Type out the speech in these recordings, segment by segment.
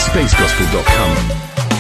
spacegospel.com.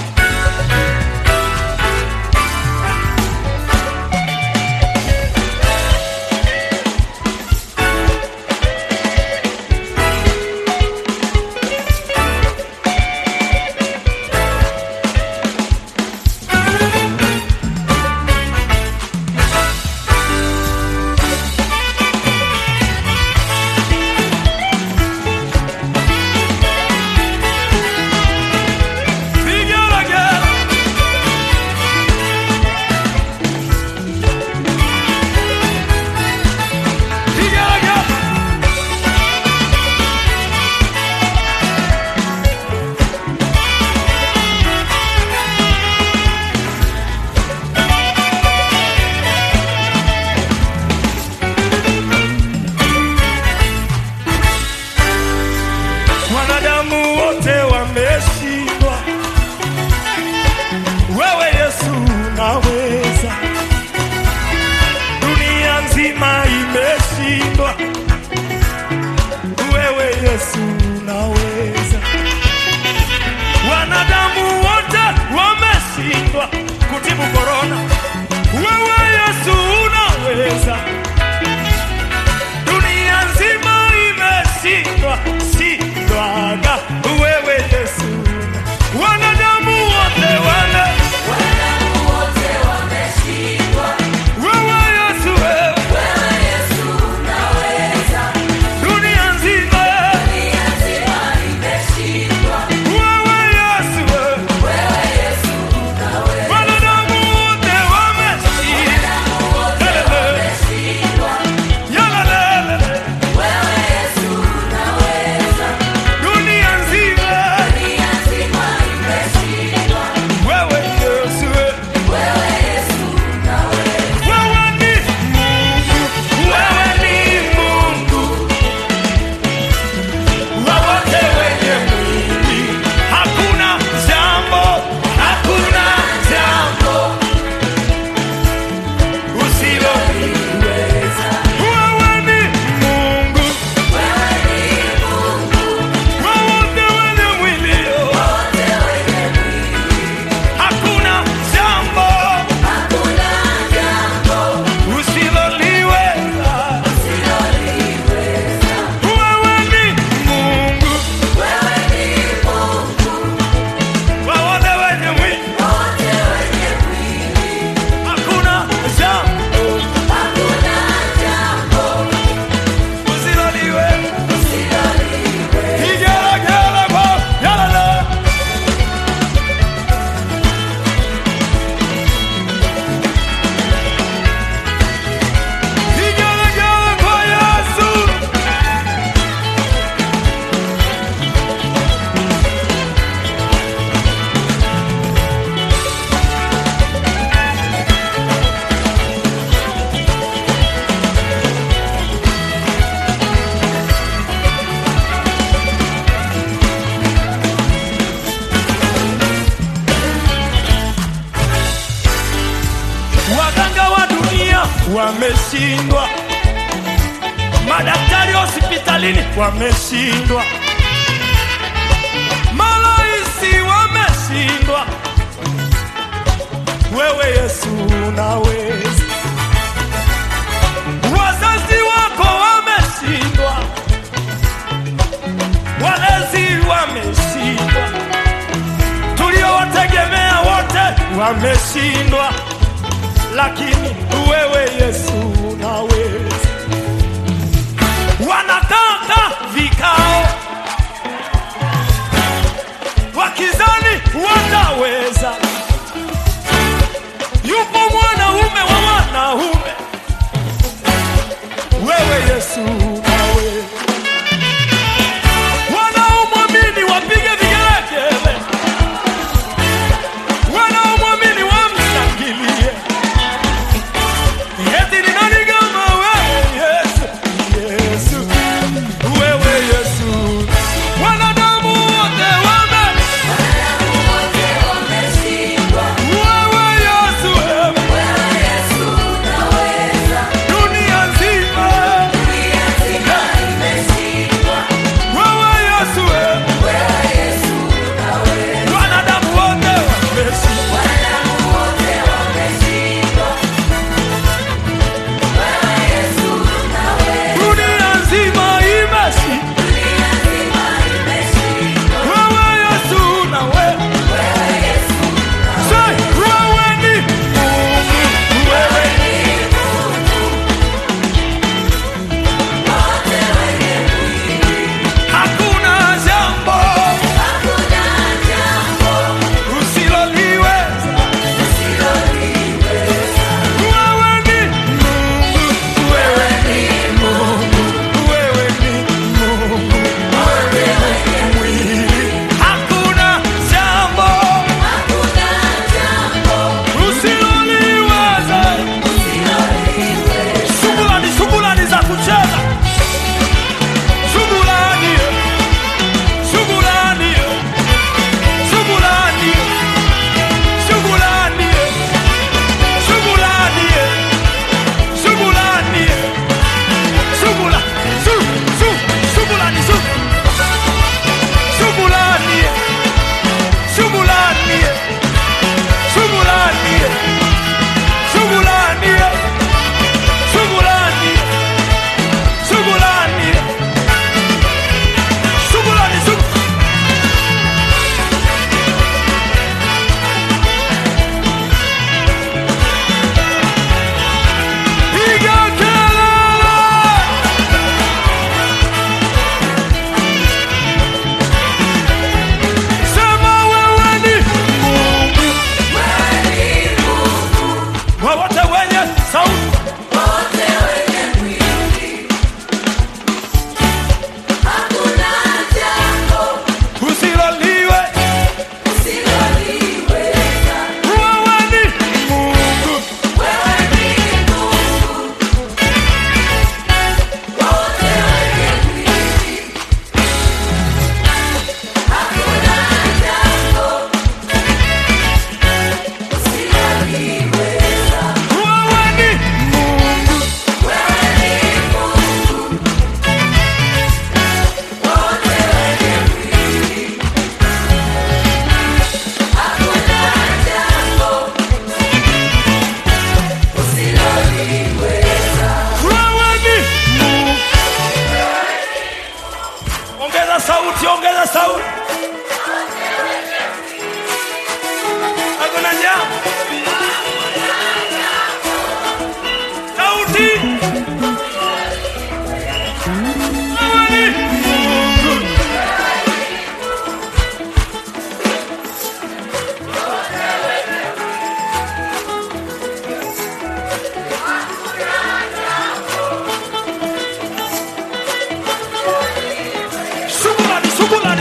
Wameshindwa, madaktari hospitalini wameshindwa, malaisi wameshindwa, wewe Yesu unaweza. Wazazi wako wameshindwa, walezi wameshindwa, tuliowategemea wote wameshindwa, lakini wewe Yesu unaweza. Wanataka vikao wakizani wataweza. Yupo mwanaume wa wanaume, wewe Yesu unaweza. Wanaomwamini wapige vigelegele, wanaomwamini wamshangilie. Eti ni nani kama wewe Yesu? Yesu, wewe Yesu. Wanadamu wote wameshindwa, wewe Yesu, wewe Yesu unaweza. Dunia nzima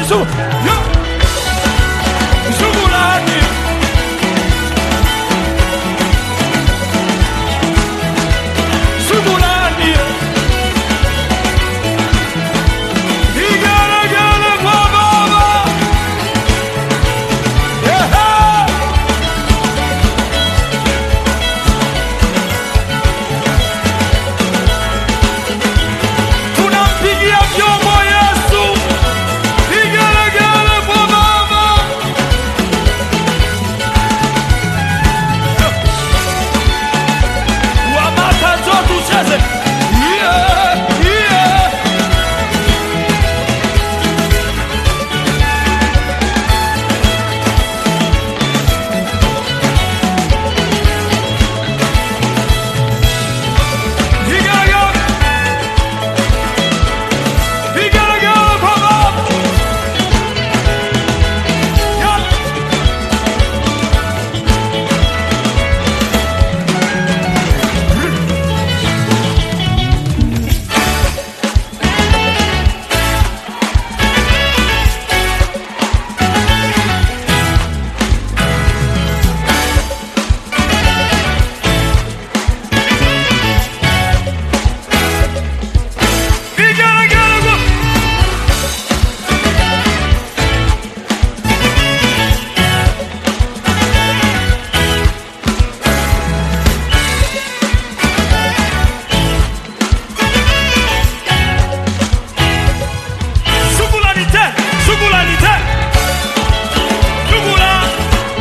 Shukrani. Shukrani. Igelegele kwa Baba. Tunampigia vyombo Yesu. Igelegele kwa Baba. Wamaka zote ucheze. Yeah, yeah. Igelegele kwa Baba. Yeah. Igelegele kwa Shukrani tena, shukrani tena. Shukrani.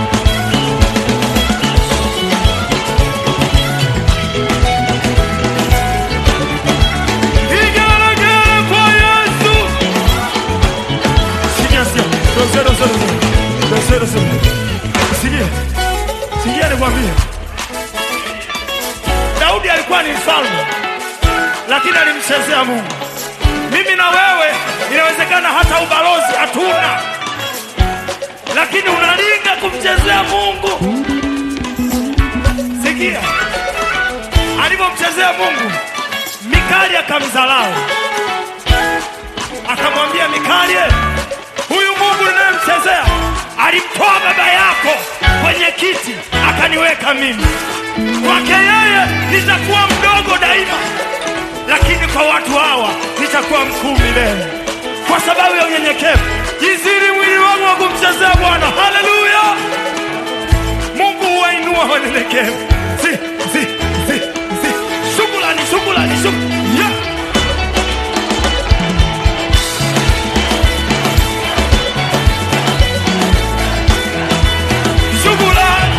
Igelegele kwa Yesu. Sikia, sikia. Dosero. Sikia. Sikia nikwambie. Daudi alikuwa ni mfalme, lakini alimchezea Mungu. Mimi na wewe inawezekana hata ubalozi hatuna, lakini unalinga kumchezea Mungu. Sikia, alipomchezea Mungu, Mikali akamdharau, akamwambia Mikali, huyu Mungu ninayemchezea alimtoa baba yako kwenye kiti akaniweka mimi. Kwake yeye nitakuwa mdogo daima, lakini kwa watu hawa nitakuwa mkuu milele. Kwa sababu ya unyenyekevu, jiziri mwili wangu wa kumchezea Bwana. Haleluya! Mungu huwainua wanyenyekevu. Shukrani. Yeah. Shukrani.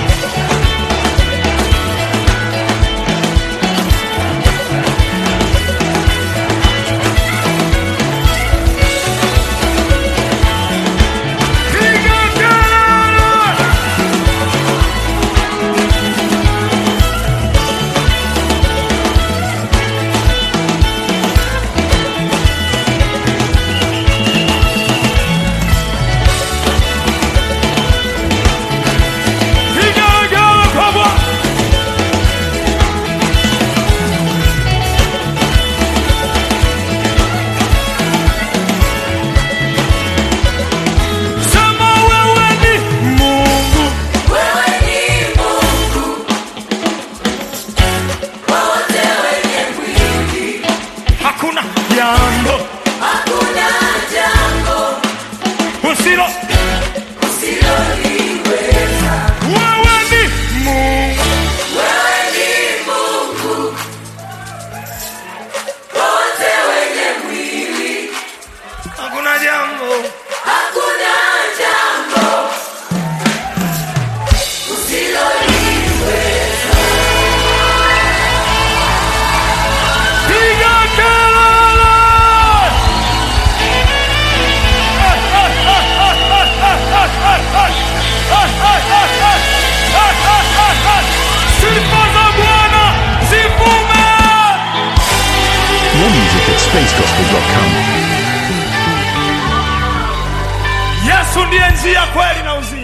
spacegospel.com. Yesu ndiye njia, kweli na uzima.